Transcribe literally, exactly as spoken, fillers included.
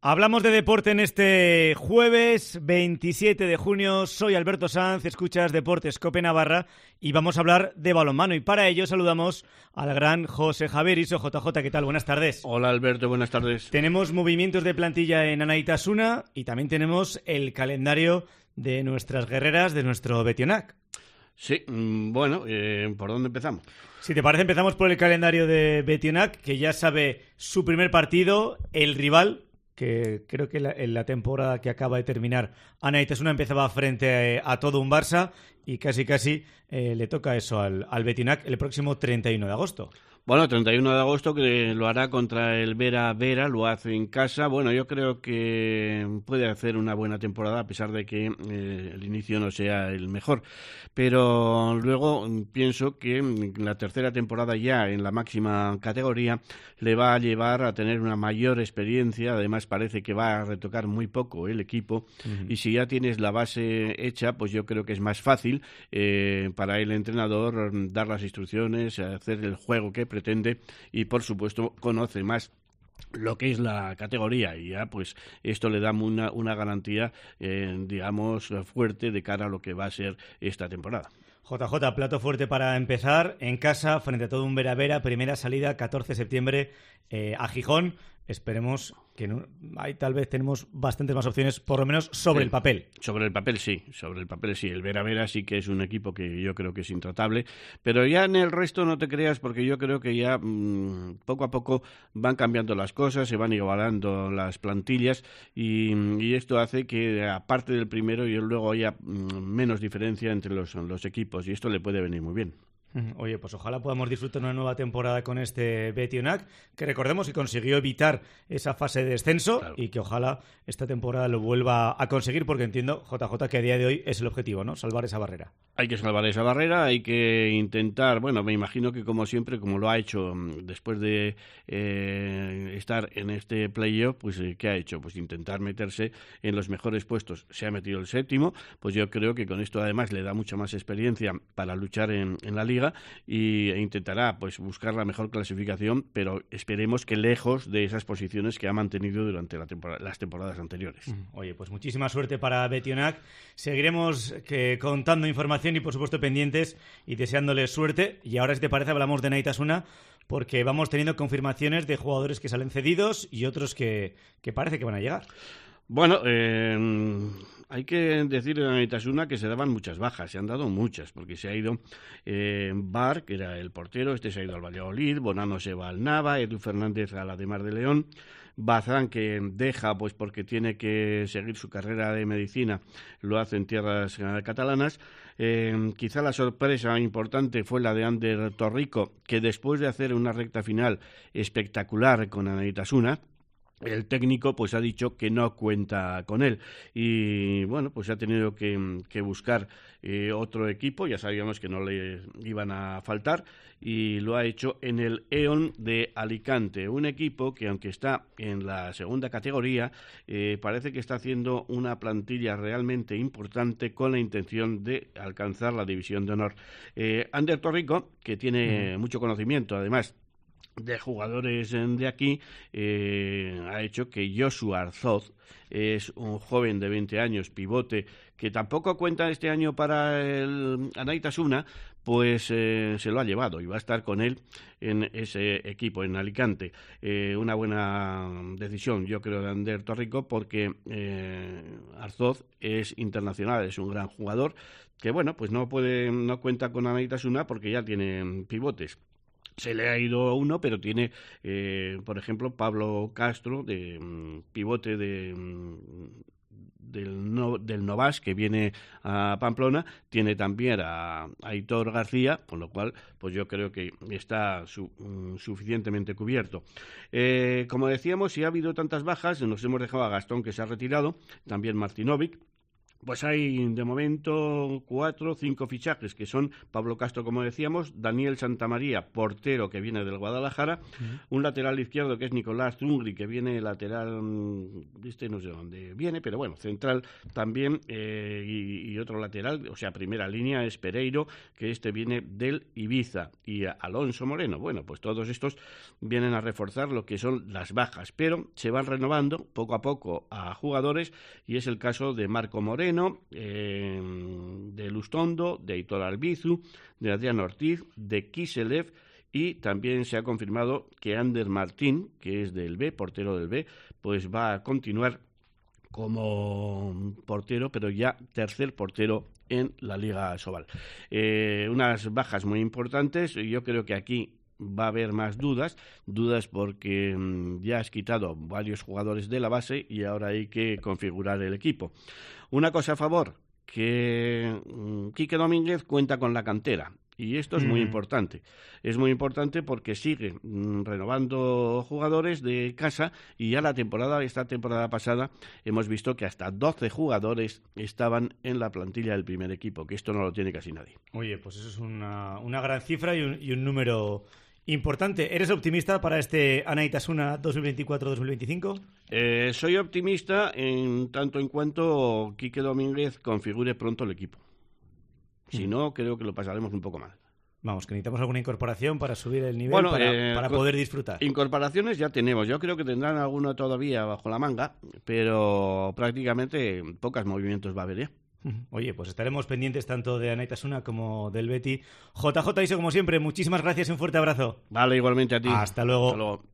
Hablamos de deporte en este jueves veintisiete de junio. Soy Alberto Sanz, escuchas Deportes Cope Navarra y vamos a hablar de balonmano. Y para ello saludamos al gran José Javier Iso. J J, ¿qué tal? Buenas tardes. Hola Alberto, buenas tardes. Tenemos movimientos de plantilla en Anaitasuna y también tenemos el calendario de nuestras guerreras de nuestro Betionac. Sí, bueno, eh, ¿por dónde empezamos? Si te parece, empezamos por el calendario de Betionac, que ya sabe su primer partido, el rival, que creo que la, en la temporada que acaba de terminar Anaitasuna empezaba frente a, a todo un Barça y casi casi eh, le toca eso al, al Betionac el próximo treinta y uno de agosto. Bueno, treinta y uno de agosto, que lo hará contra el Vera Vera, lo hace en casa. Bueno, yo creo que puede hacer una buena temporada a pesar de que eh, el inicio no sea el mejor. Pero luego pienso que la tercera temporada ya en la máxima categoría le va a llevar a tener una mayor experiencia. Además parece que va a retocar muy poco el equipo. Uh-huh. Y si ya tienes la base hecha, pues yo creo que es más fácil eh, para el entrenador dar las instrucciones, hacer el juego que pretende y por supuesto conoce más lo que es la categoría y ya pues esto le da una, una garantía eh, digamos fuerte de cara a lo que va a ser esta temporada. J J, plato fuerte para empezar en casa frente a todo un Vera Vera, primera salida catorce de septiembre eh, a Gijón. Esperemos que no, ahí tal vez tenemos bastantes más opciones, por lo menos sobre sí, el papel. Sobre el papel sí, sobre el papel sí. El Vera Vera sí que es un equipo que yo creo que es intratable, pero ya en el resto no te creas, porque yo creo que ya mmm, poco a poco van cambiando las cosas, se van igualando las plantillas y, y esto hace que aparte del primero y luego haya mmm, menos diferencia entre los, los equipos y esto le puede venir muy bien. Oye, pues ojalá podamos disfrutar una nueva temporada con este Betionac, que recordemos que consiguió evitar esa fase de descenso, claro, y que ojalá esta temporada lo vuelva a conseguir, porque entiendo, J J, que a día de hoy es el objetivo, ¿no? Salvar esa barrera. Hay que salvar esa barrera, hay que intentar, bueno, me imagino que como siempre, como lo ha hecho después de eh, estar en este playoff, pues eh, ¿qué ha hecho? Pues intentar meterse en los mejores puestos. Se ha metido el séptimo, pues yo creo que con esto además le da mucha más experiencia para luchar en, en la liga y e intentará pues buscar la mejor clasificación, pero esperemos que lejos de esas posiciones que ha mantenido durante la temporada, las temporadas anteriores. Oye, pues muchísima suerte para Betionac. Seguiremos que, contando información y por supuesto pendientes y deseándoles suerte. Y ahora, si te parece, hablamos de Anaitasuna, porque vamos teniendo confirmaciones de jugadores que salen cedidos y otros que, que parece que van a llegar. Bueno, eh, hay que decir en Anaitasuna que se daban muchas bajas, se han dado muchas, porque se ha ido eh, Bar, que era el portero, este se ha ido al Valladolid, Bonano se va al Nava, Edu Fernández a la de Mar de León, Bazán, que deja pues porque tiene que seguir su carrera de medicina, lo hace en tierras eh, catalanas. Eh, quizá la sorpresa importante fue la de Ander Torrico, que después de hacer una recta final espectacular con Anaitasuna, el técnico pues ha dicho que no cuenta con él y bueno, pues ha tenido que, que buscar eh, otro equipo. Ya sabíamos que no le iban a faltar y lo ha hecho en el E O N de Alicante, un equipo que aunque está en la segunda categoría eh, parece que está haciendo una plantilla realmente importante con la intención de alcanzar la división de honor. eh, Ander Torrico, que tiene uh-huh. mucho conocimiento además de jugadores de aquí, eh, ha hecho que Joshua Arzoz es un joven de veinte años, pivote, que tampoco cuenta este año para el Anaitasuna, pues eh, se lo ha llevado y va a estar con él en ese equipo, en Alicante. Eh, una buena decisión, yo creo, de Ander Torrico, porque eh, Arzoz es internacional, es un gran jugador, que bueno, pues no puede, no cuenta con Anaitasuna porque ya tiene pivotes. Se le ha ido uno, pero tiene, eh, por ejemplo, Pablo Castro, de um, pivote de, um, del, no, del Novas, que viene a Pamplona, tiene también a, a Aitor García, con lo cual pues yo creo que está su, um, suficientemente cubierto. Eh, como decíamos, si ha habido tantas bajas, nos hemos dejado a Gastón, que se ha retirado, también Martinovic. Pues hay de momento cuatro, cinco fichajes, que son Pablo Castro, como decíamos, Daniel Santamaría, portero, que viene del Guadalajara, uh-huh. un lateral izquierdo que es Nicolás Zungri, que viene lateral, este no sé dónde viene, pero bueno, central también, eh, y, y otro lateral, o sea, primera línea es Pereiro, que este viene del Ibiza, y Alonso Moreno. Bueno, pues todos estos vienen a reforzar lo que son las bajas, pero se van renovando poco a poco a jugadores, y es el caso de Marco Moreno, Eh, de Lustondo, de Aitor Albizu, de Adrián Ortiz, de Kiselev, y también se ha confirmado que Ander Martín, que es del B, portero del B, pues va a continuar como portero, pero ya tercer portero en la Liga Sobal. Eh, unas bajas muy importantes, yo creo que aquí va a haber más dudas, dudas porque mmm, ya has quitado varios jugadores de la base y ahora hay que configurar el equipo. Una cosa a favor, que mmm, Quique Domínguez cuenta con la cantera. Y esto es muy mm. importante. Es muy importante porque sigue mmm, renovando jugadores de casa, y ya la temporada, esta temporada pasada, hemos visto que hasta doce jugadores estaban en la plantilla del primer equipo, que esto no lo tiene casi nadie. Oye, pues eso es una, una gran cifra y un, y un número importante. ¿Eres optimista para este Anaitasuna dos mil veinticuatro dos mil veinticinco? Eh, soy optimista en tanto en cuanto Quique Domínguez configure pronto el equipo. Si no, creo que lo pasaremos un poco mal. Vamos, que necesitamos alguna incorporación para subir el nivel, bueno, para, eh, para poder disfrutar. Incorporaciones ya tenemos. Yo creo que tendrán alguno todavía bajo la manga, pero prácticamente pocos movimientos va a haber ya. Oye, pues estaremos pendientes tanto de Anaitasuna como del Beti. J J Iso, como siempre, muchísimas gracias y un fuerte abrazo. Vale, igualmente a ti. Hasta luego. Hasta luego.